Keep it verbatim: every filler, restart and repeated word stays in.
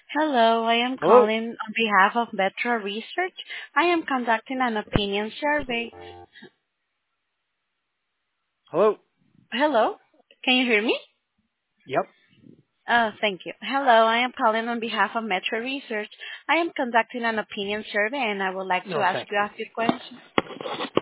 Hello, I am Hello? calling on behalf of Metro Research. I am conducting an opinion survey. Hello? Hello, can you hear me? Yep. Oh, thank you. Hello, I am calling on behalf of Metro Research. I am conducting an opinion survey and I would like to ask Okay. you a few questions.